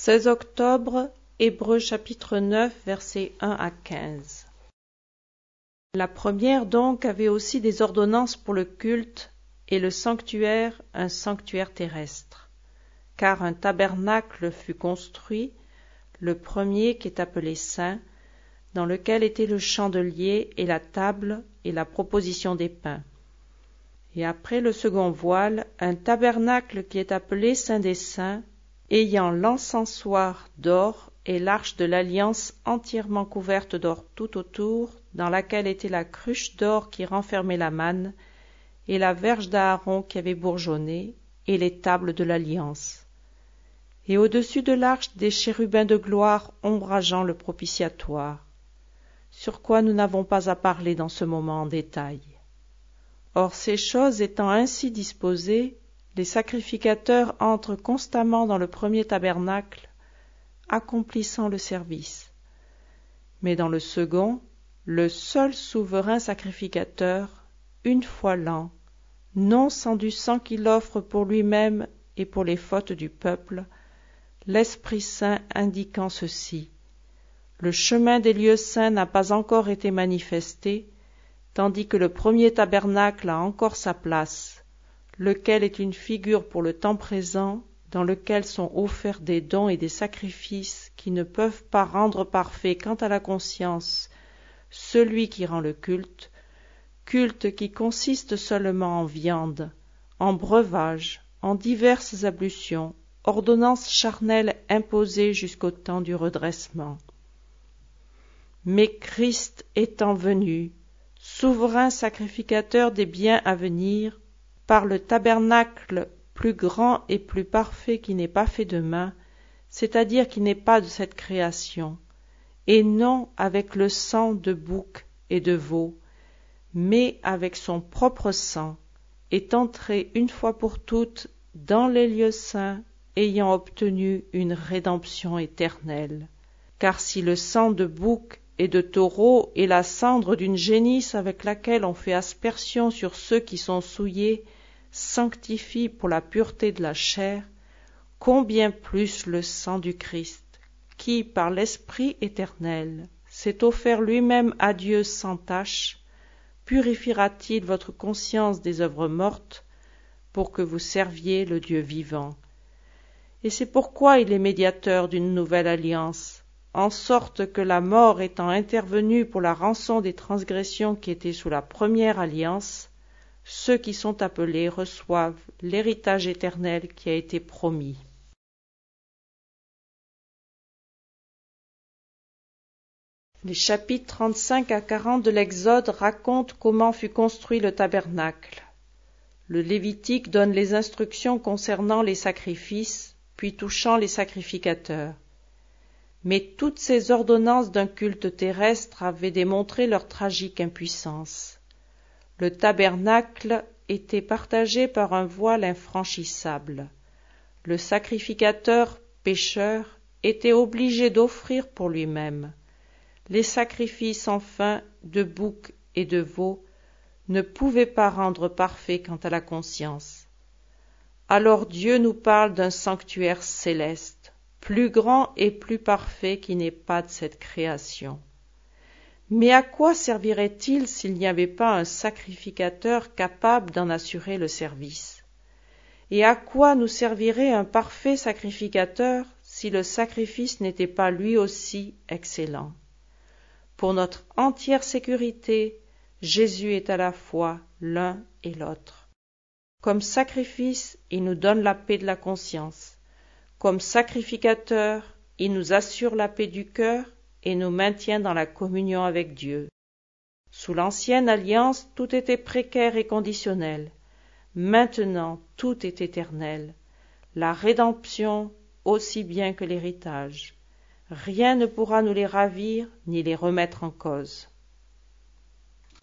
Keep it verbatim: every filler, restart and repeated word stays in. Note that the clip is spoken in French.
seize octobre, Hébreux chapitre neuf, versets un à quinze. La première donc avait aussi des ordonnances pour le culte, et le sanctuaire un sanctuaire terrestre. Car un tabernacle fut construit, le premier qui est appelé saint, dans lequel était le chandelier et la table et la proposition des pains. Et après le second voile, un tabernacle qui est appelé saint des saints, ayant l'encensoir d'or et l'arche de l'alliance entièrement couverte d'or tout autour, dans laquelle était la cruche d'or qui renfermait la manne, et la verge d'Aaron qui avait bourgeonné, et les tables de l'alliance. Et au-dessus de l'arche des chérubins de gloire ombrageant le propitiatoire, sur quoi nous n'avons pas à parler dans ce moment en détail. Or ces choses étant ainsi disposées, les sacrificateurs entrent constamment dans le premier tabernacle, accomplissant le service. Mais dans le second, le seul souverain sacrificateur, une fois l'an, non sans du sang qu'il offre pour lui-même et pour les fautes du peuple, l'Esprit Saint indiquant ceci: le chemin des lieux saints n'a pas encore été manifesté, tandis que le premier tabernacle a encore sa place, lequel est une figure pour le temps présent, dans lequel sont offerts des dons et des sacrifices qui ne peuvent pas rendre parfait quant à la conscience celui qui rend le culte, culte qui consiste seulement en viande, en breuvage, en diverses ablutions, ordonnances charnelles imposées jusqu'au temps du redressement. Mais Christ étant venu, souverain sacrificateur des biens à venir, par le tabernacle plus grand et plus parfait qui n'est pas fait de main, c'est-à-dire qui n'est pas de cette création, et non avec le sang de bouc et de veau, mais avec son propre sang, est entré une fois pour toutes dans les lieux saints, ayant obtenu une rédemption éternelle. Car si le sang de bouc et de taureau et la cendre d'une génisse avec laquelle on fait aspersion sur ceux qui sont souillés sanctifie pour la pureté de la chair, combien plus le sang du Christ, qui, par l'Esprit éternel, s'est offert lui-même à Dieu sans tache, purifiera-t-il votre conscience des œuvres mortes, pour que vous serviez le Dieu vivant. Et c'est pourquoi il est médiateur d'une nouvelle alliance, en sorte que la mort étant intervenue pour la rançon des transgressions qui étaient sous la première alliance, ceux qui sont appelés reçoivent l'héritage éternel qui a été promis. Les chapitres trente-cinq à quarante de l'Exode racontent comment fut construit le tabernacle. Le Lévitique donne les instructions concernant les sacrifices, puis touchant les sacrificateurs. Mais toutes ces ordonnances d'un culte terrestre avaient démontré leur tragique impuissance. Le tabernacle était partagé par un voile infranchissable. Le sacrificateur pécheur était obligé d'offrir pour lui-même. Les sacrifices enfin de bouc et de veau ne pouvaient pas rendre parfait quant à la conscience. Alors Dieu nous parle d'un sanctuaire céleste, plus grand et plus parfait qui n'est pas de cette création. Mais à quoi servirait-il s'il n'y avait pas un sacrificateur capable d'en assurer le service? Et à quoi nous servirait un parfait sacrificateur si le sacrifice n'était pas lui aussi excellent? Pour notre entière sécurité, Jésus est à la fois l'un et l'autre. Comme sacrifice, il nous donne la paix de la conscience. Comme sacrificateur, il nous assure la paix du cœur et nous maintient dans la communion avec Dieu. Sous l'ancienne alliance, tout était précaire et conditionnel. Maintenant, tout est éternel. La rédemption aussi bien que l'héritage. Rien ne pourra nous les ravir ni les remettre en cause.